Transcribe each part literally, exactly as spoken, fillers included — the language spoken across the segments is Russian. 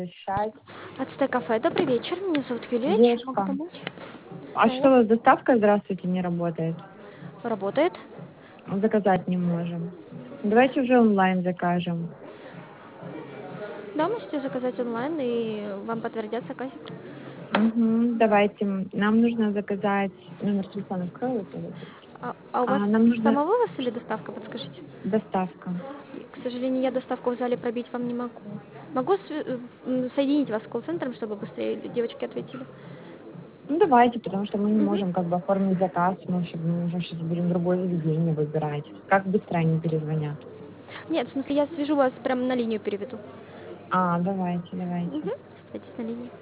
Решать. Ацтек-кафе. Добрый вечер. Меня зовут Юлия. Чем могу Девушка, помочь? а что у Да. вас доставка, здравствуйте, не работает? Работает. Заказать не можем. Давайте уже онлайн закажем. Да, можете заказать онлайн, и вам подтвердят заказик. Угу, давайте. Нам нужно заказать номер телефона. Открой вот этот. А, а у вас А, нам нужно самовывоз или доставка, подскажите? доставка. К сожалению, я доставку в зале пробить вам не могу. Могу св- м, соединить вас с колл-центром, чтобы быстрее девочки ответили. Ну, давайте, потому что мы не Мгм. можем как бы оформить заказ. Мы сейчас, мы уже сейчас будем другое заведение выбирать. Как быстро они перезвонят? Нет, в смысле, я свяжу вас прямо на линию переведу. А, давайте, давайте. Угу. Оставайтесь на линии.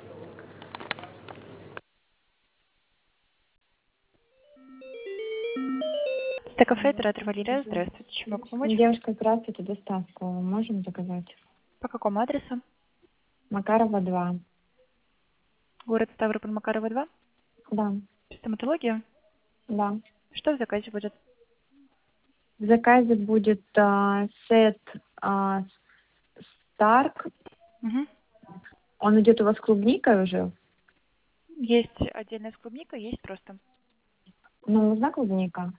Т-кафе, оператор Валерия. Здравствуйте. Чем могу помочь? Девушка, здравствуйте, доставку можем заказать? По какому адресу? Макарова два. Город Ставрополь, Макарова, два. Да, Стоматология. да. Что в заказе будет? В заказе будет а, сет а, Старк. Угу. Он идет у вас с клубникой уже? Есть отдельная с клубникой, есть просто. Ну, нужна клубника.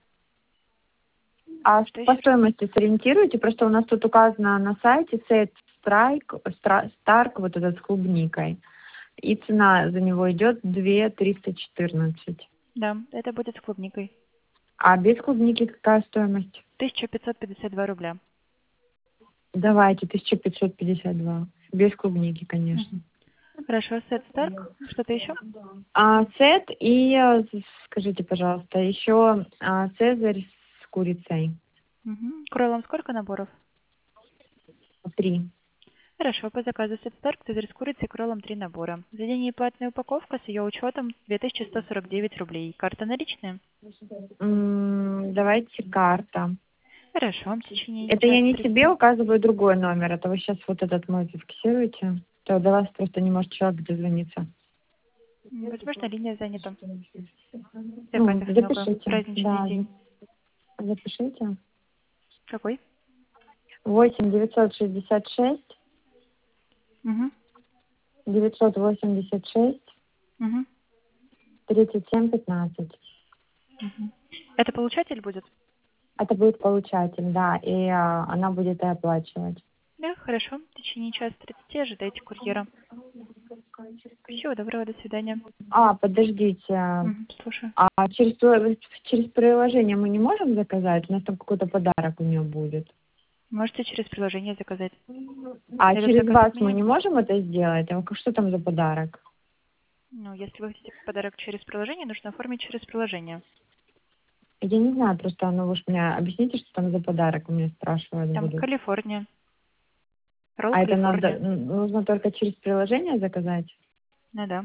А Что по еще раз? стоимости сориентируйте, просто у нас тут указано на сайте сет Страйк, Стра- Старк, вот этот с клубникой. И цена за него идет две триста четырнадцать. Да, это будет с клубникой. А без клубники какая стоимость? тысяча пятьсот пятьдесят два рубля. Давайте, тысяча пятьсот пятьдесят два. Без клубники, конечно. Мгм. Хорошо, сет Старк. Что-то еще? А, сет и, э, скажите, пожалуйста, еще а, Цезарь с курицей. Угу. Кролом сколько наборов? Три. Хорошо, по заказу сет Старк, цезарь с курицей, кролом три набора. Заведение и платная упаковка с ее учетом две тысячи сто сорок девять рублей. Карта наличная? М, давайте карта. Хорошо, в течение Это я часа не себе тридцати. указываю другой номер, это вы сейчас вот этот мой зафиксируете. То до вас просто не может человек дозвониться. М, Возможно, линия занята. Ну, Заказов много. запишите. Праздничный Да, день. за- запишите. Какой? Восемь девятьсот шестьдесят шесть Угу. девятьсот восемьдесят шесть Угу. тридцать семь пятнадцать. Угу. Это получатель будет? Это будет получатель, да, и а, она будет и оплачивать. Да, хорошо. В течение часа тридцати ожидайте курьера. Всего доброго, до свидания. А, подождите. Угу. Слушаю. А через, при- через приложение мы не можем заказать? У нас там какой-то подарок у нее будет. Можете через приложение заказать. А Этот через заказ вас мы отменим? не можем это сделать? А что там за подарок? Ну, если вы хотите подарок через приложение, нужно оформить через приложение. Я не знаю, просто, ну вы ж мне объясните, что там за подарок, у меня спрашивают Там будут. Калифорния. Ролл А это надо, Калифорния. м, нужно только через приложение заказать? Ну да.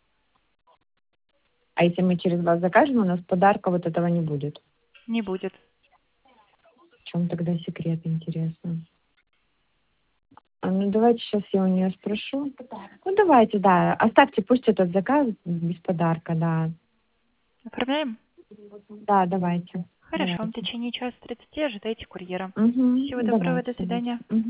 А если мы через вас закажем, у нас подарка вот этого не будет? Не будет. В чем тогда секрет, интересно? А, ну давайте сейчас я у нее спрошу. Ну давайте, да, оставьте, пусть этот заказ без подарка, да. Оформляем? Да, давайте. Хорошо. В Давайте. течение часа тридцати ожидайте курьера. Угу, Всего доброго, давайте, до давайте. свидания. Мгм.